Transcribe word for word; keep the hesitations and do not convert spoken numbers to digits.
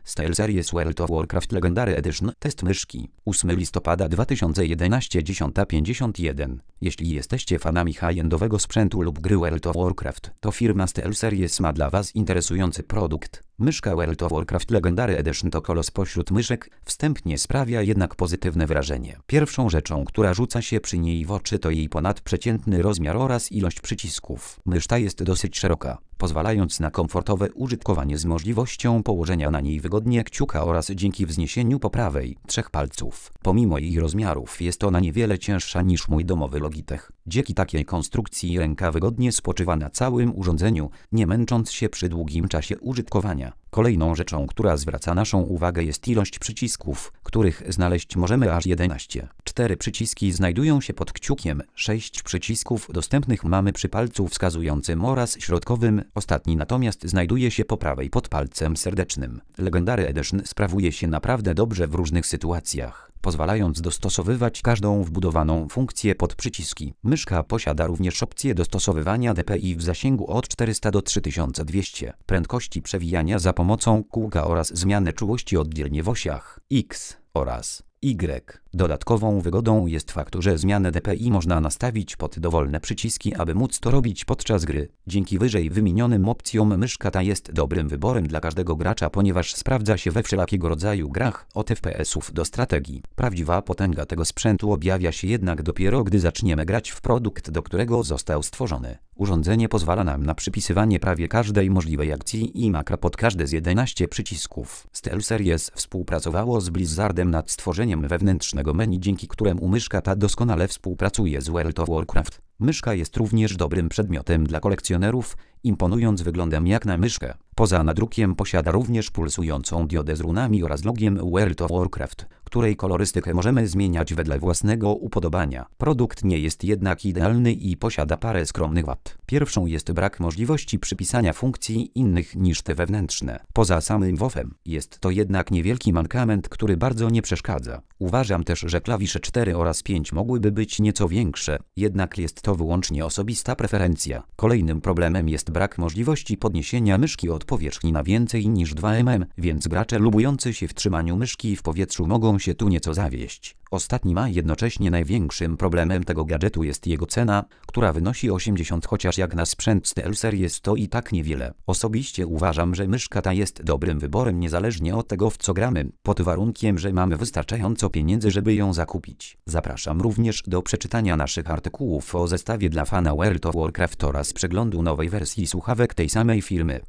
SteelSeries World of Warcraft Legendary Edition. Test myszki. ósmego listopada dwa tysiące jedenastego, dziesiąta pięćdziesiąt jeden. Jeśli jesteście fanami high-endowego sprzętu lub gry World of Warcraft, to firma SteelSeries ma dla Was interesujący produkt. Myszka World of Warcraft Legendary Edition to kolos pośród myszek, wstępnie sprawia jednak pozytywne wrażenie. Pierwszą rzeczą, która rzuca się przy niej w oczy, to jej ponadprzeciętny rozmiar oraz ilość przycisków. Mysz ta jest dosyć szeroka, pozwalając na komfortowe użytkowanie z możliwością położenia na niej wygodnie kciuka oraz dzięki wzniesieniu po prawej trzech palców. Pomimo jej rozmiarów jest ona niewiele cięższa niż mój domowy Logitech. Dzięki takiej konstrukcji ręka wygodnie spoczywa na całym urządzeniu, nie męcząc się przy długim czasie użytkowania. Kolejną rzeczą, która zwraca naszą uwagę, jest ilość przycisków, których znaleźć możemy aż jedenaście. Cztery przyciski znajdują się pod kciukiem, sześć przycisków dostępnych mamy przy palcu wskazującym oraz środkowym, ostatni natomiast znajduje się po prawej pod palcem serdecznym. Legendary Edition sprawuje się naprawdę dobrze w różnych sytuacjach, pozwalając dostosowywać każdą wbudowaną funkcję pod przyciski. Myszka posiada również opcję dostosowywania D P I w zasięgu od czterysta do trzy tysiące dwieście, prędkości przewijania za pomocą kółka oraz zmiany czułości oddzielnie w osiach X oraz Y. Dodatkową wygodą jest fakt, że zmianę D P I można nastawić pod dowolne przyciski, aby móc to robić podczas gry. Dzięki wyżej wymienionym opcjom myszka ta jest dobrym wyborem dla każdego gracza, ponieważ sprawdza się we wszelakiego rodzaju grach, od F P S ów do strategii. Prawdziwa potęga tego sprzętu objawia się jednak dopiero, gdy zaczniemy grać w produkt, do którego został stworzony. Urządzenie pozwala nam na przypisywanie prawie każdej możliwej akcji i makra pod każdy z jedenastu przycisków. SteelSeries współpracowało z Blizzardem nad stworzeniem wewnętrznego menu, dzięki któremu myszka ta doskonale współpracuje z World of Warcraft. Myszka jest również dobrym przedmiotem dla kolekcjonerów, imponując wyglądem jak na myszkę. Poza nadrukiem posiada również pulsującą diodę z runami oraz logiem World of Warcraft, której kolorystykę możemy zmieniać wedle własnego upodobania. Produkt nie jest jednak idealny i posiada parę skromnych wad. Pierwszą jest brak możliwości przypisania funkcji innych niż te wewnętrzne. Poza samym W O F-em jest to jednak niewielki mankament, który bardzo nie przeszkadza. Uważam też, że klawisze cztery oraz pięć mogłyby być nieco większe, jednak jest to wyłącznie osobista preferencja. Kolejnym problemem jest brak możliwości podniesienia myszki od powierzchni na więcej niż dwa milimetry, więc gracze lubujący się w trzymaniu myszki w powietrzu mogą się tu nieco zawieść. Ostatnim, a jednocześnie największym problemem tego gadżetu jest jego cena, która wynosi osiemdziesiąt, chociaż jak na sprzęt SteelSeries to i tak niewiele. Osobiście uważam, że myszka ta jest dobrym wyborem niezależnie od tego, w co gramy, pod warunkiem, że mamy wystarczająco pieniędzy, żeby ją zakupić. Zapraszam również do przeczytania naszych artykułów o zestawie dla fana World of Warcraft oraz przeglądu nowej wersji słuchawek tej samej firmy.